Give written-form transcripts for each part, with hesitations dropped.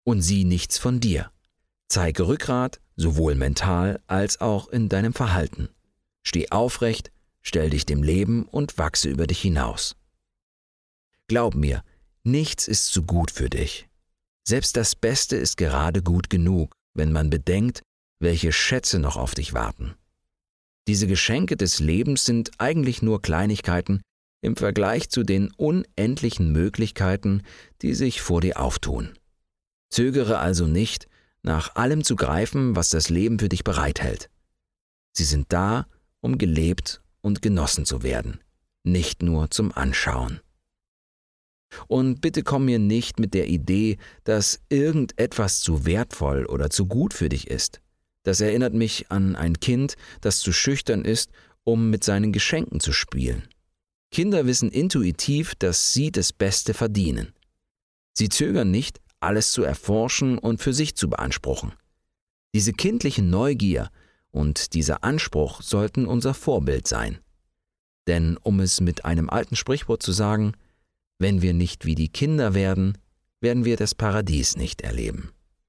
und sieh nichts von dir. Zeige Rückgrat, sowohl mental als auch in deinem Verhalten. Steh aufrecht, stell dich dem Leben und wachse über dich hinaus. Glaub mir, nichts ist zu gut für dich. Selbst das Beste ist gerade gut genug, wenn man bedenkt, welche Schätze noch auf dich warten. Diese Geschenke des Lebens sind eigentlich nur Kleinigkeiten im Vergleich zu den unendlichen Möglichkeiten, die sich vor dir auftun. Zögere also nicht, nach allem zu greifen, was das Leben für dich bereithält. Sie sind da, um gelebt und genossen zu werden, nicht nur zum Anschauen. Und bitte komm mir nicht mit der Idee, dass irgendetwas zu wertvoll oder zu gut für dich ist. Das erinnert mich an ein Kind, das zu schüchtern ist, um mit seinen Geschenken zu spielen. Kinder wissen intuitiv, dass sie das Beste verdienen. Sie zögern nicht, alles zu erforschen und für sich zu beanspruchen. Diese kindliche Neugier und dieser Anspruch sollten unser Vorbild sein. Denn um es mit einem alten Sprichwort zu sagen, wenn wir nicht wie die Kinder werden, werden wir das Paradies nicht erleben.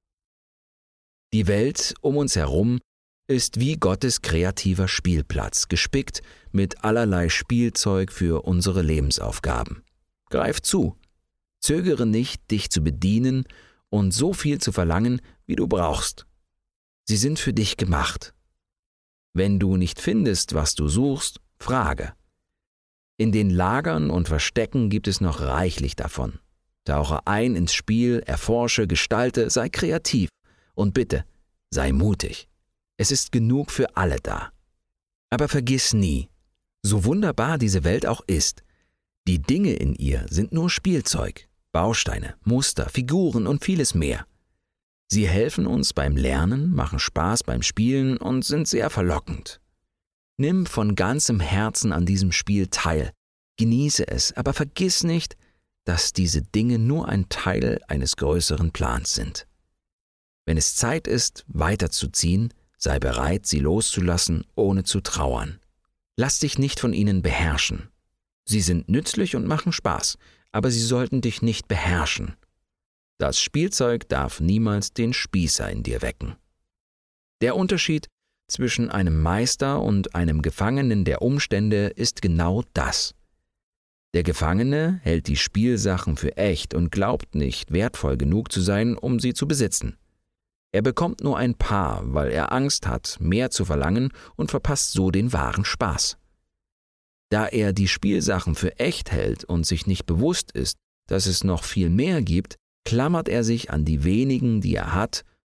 Die Welt um uns herum ist wie Gottes kreativer Spielplatz, gespickt mit allerlei Spielzeug für unsere Lebensaufgaben. Greif zu, zögere nicht, dich zu bedienen und so viel zu verlangen, wie du brauchst. Sie sind für dich gemacht. Wenn du nicht findest, was du suchst, frage. In den Lagern und Verstecken gibt es noch reichlich davon. Tauche ein ins Spiel, erforsche, gestalte, sei kreativ und bitte, sei mutig. Es ist genug für alle da. Aber vergiss nie, so wunderbar diese Welt auch ist, die Dinge in ihr sind nur Spielzeug, Bausteine, Muster, Figuren und vieles mehr. Sie helfen uns beim Lernen, machen Spaß beim Spielen und sind sehr verlockend. Nimm von ganzem Herzen an diesem Spiel teil, genieße es, aber vergiss nicht, dass diese Dinge nur ein Teil eines größeren Plans sind. Wenn es Zeit ist, weiterzuziehen, sei bereit, sie loszulassen, ohne zu trauern. Lass dich nicht von ihnen beherrschen. Sie sind nützlich und machen Spaß, aber sie sollten dich nicht beherrschen. Das Spielzeug darf niemals den Spießer in dir wecken. Der Unterschied zwischen einem Meister und einem Gefangenen der Umstände ist genau das. Der Gefangene hält die Spielsachen für echt und glaubt nicht, wertvoll genug zu sein, um sie zu besitzen. Er bekommt nur ein paar, weil er Angst hat, mehr zu verlangen und verpasst so den wahren Spaß. Da er die Spielsachen für echt hält und sich nicht bewusst ist, dass es noch viel mehr gibt, klammert er sich an die wenigen, die er hat,